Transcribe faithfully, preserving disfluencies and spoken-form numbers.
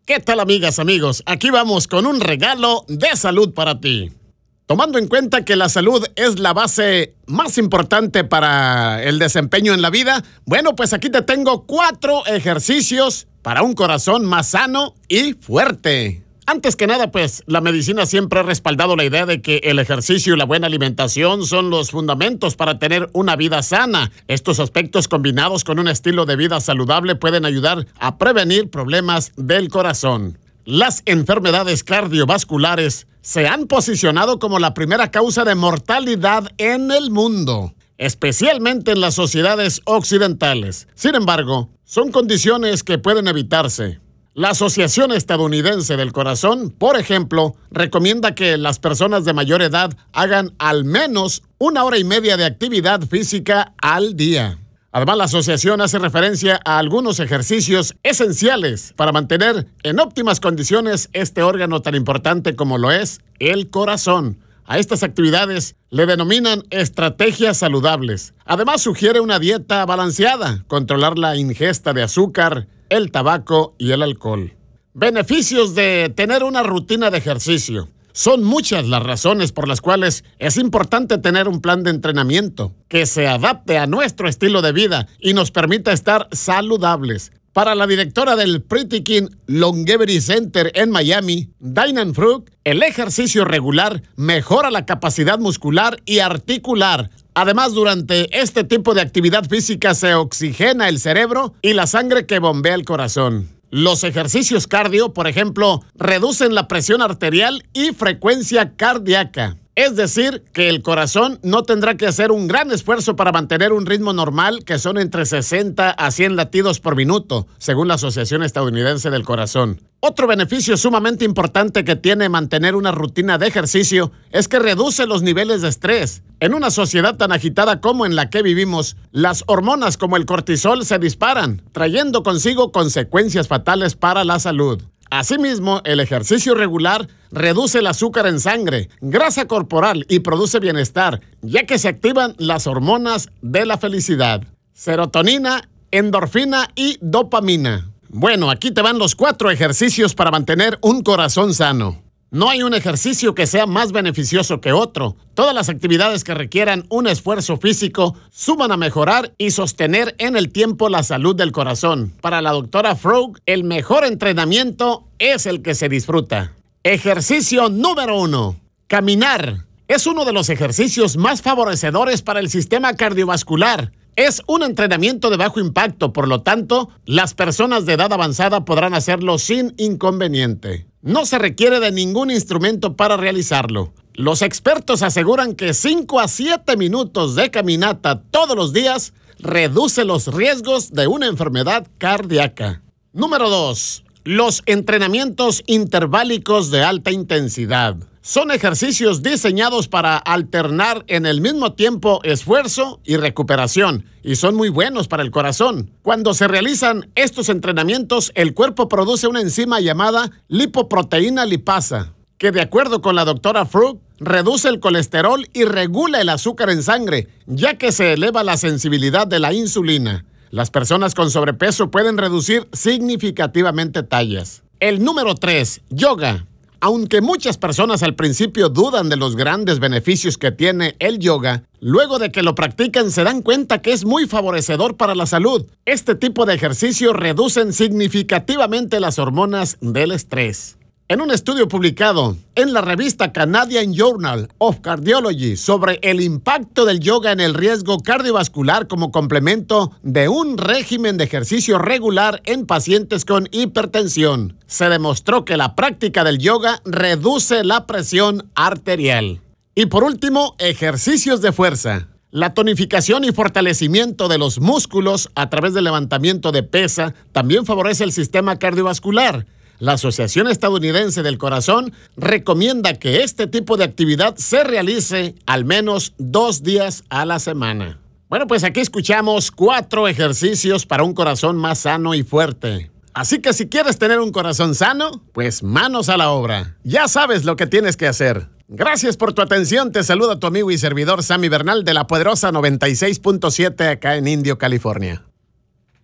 ¿Qué tal, amigas, amigos? Aquí vamos con un regalo de salud para ti. Tomando en cuenta que la salud es la base más importante para el desempeño en la vida, bueno, pues aquí te tengo cuatro ejercicios para un corazón más sano y fuerte. Antes que nada, pues, la medicina siempre ha respaldado la idea de que el ejercicio y la buena alimentación son los fundamentos para tener una vida sana. Estos aspectos combinados con un estilo de vida saludable pueden ayudar a prevenir problemas del corazón. Las enfermedades cardiovasculares se han posicionado como la primera causa de mortalidad en el mundo, especialmente en las sociedades occidentales. Sin embargo, son condiciones que pueden evitarse. La Asociación Estadounidense del Corazón, por ejemplo, recomienda que las personas de mayor edad hagan al menos una hora y media de actividad física al día. Además, la asociación hace referencia a algunos ejercicios esenciales para mantener en óptimas condiciones este órgano tan importante como lo es el corazón. A estas actividades le denominan estrategias saludables. Además, sugiere una dieta balanceada, controlar la ingesta de azúcar, el tabaco y el alcohol. Beneficios de tener una rutina de ejercicio. Son muchas las razones por las cuales es importante tener un plan de entrenamiento que se adapte a nuestro estilo de vida y nos permita estar saludables. Para la directora del Pretty King Longevity Center en Miami, Diane Frug, el ejercicio regular mejora la capacidad muscular y articular. Además, durante este tipo de actividad física se oxigena el cerebro y la sangre que bombea el corazón. Los ejercicios cardio, por ejemplo, reducen la presión arterial y frecuencia cardíaca. Es decir, que el corazón no tendrá que hacer un gran esfuerzo para mantener un ritmo normal, que son entre sesenta a cien latidos por minuto, según la Asociación Estadounidense del Corazón. Otro beneficio sumamente importante que tiene mantener una rutina de ejercicio es que reduce los niveles de estrés. En una sociedad tan agitada como en la que vivimos, las hormonas como el cortisol se disparan, trayendo consigo consecuencias fatales para la salud. Asimismo, el ejercicio regular reduce el azúcar en sangre, grasa corporal y produce bienestar, ya que se activan las hormonas de la felicidad: serotonina, endorfina y dopamina. Bueno, aquí te van los cuatro ejercicios para mantener un corazón sano. No hay un ejercicio que sea más beneficioso que otro. Todas las actividades que requieran un esfuerzo físico suman a mejorar y sostener en el tiempo la salud del corazón. Para la doctora Frug, el mejor entrenamiento es el que se disfruta. Ejercicio número uno. Caminar. Es uno de los ejercicios más favorecedores para el sistema cardiovascular. Es un entrenamiento de bajo impacto, por lo tanto, las personas de edad avanzada podrán hacerlo sin inconveniente. No se requiere de ningún instrumento para realizarlo. Los expertos aseguran que cinco a siete minutos de caminata todos los días reduce los riesgos de una enfermedad cardíaca. Número dos. Los entrenamientos interválicos de alta intensidad. Son ejercicios diseñados para alternar en el mismo tiempo esfuerzo y recuperación, y son muy buenos para el corazón. Cuando se realizan estos entrenamientos, el cuerpo produce una enzima llamada lipoproteína lipasa, que, de acuerdo con la doctora Frug, reduce el colesterol y regula el azúcar en sangre, ya que se eleva la sensibilidad de la insulina. Las personas con sobrepeso pueden reducir significativamente tallas. El número tres. Yoga. Aunque muchas personas al principio dudan de los grandes beneficios que tiene el yoga, luego de que lo practican se dan cuenta que es muy favorecedor para la salud. Este tipo de ejercicios reducen significativamente las hormonas del estrés. En un estudio publicado en la revista Canadian Journal of Cardiology sobre el impacto del yoga en el riesgo cardiovascular como complemento de un régimen de ejercicio regular en pacientes con hipertensión, se demostró que la práctica del yoga reduce la presión arterial. Y por último, ejercicios de fuerza. La tonificación y fortalecimiento de los músculos a través del levantamiento de pesa también favorece el sistema cardiovascular. La Asociación Estadounidense del Corazón recomienda que este tipo de actividad se realice al menos dos días a la semana. Bueno, pues aquí escuchamos cuatro ejercicios para un corazón más sano y fuerte. Así que si quieres tener un corazón sano, pues manos a la obra. Ya sabes lo que tienes que hacer. Gracias por tu atención. Te saluda tu amigo y servidor Sammy Bernal de la poderosa noventa y seis punto siete acá en Indio, California.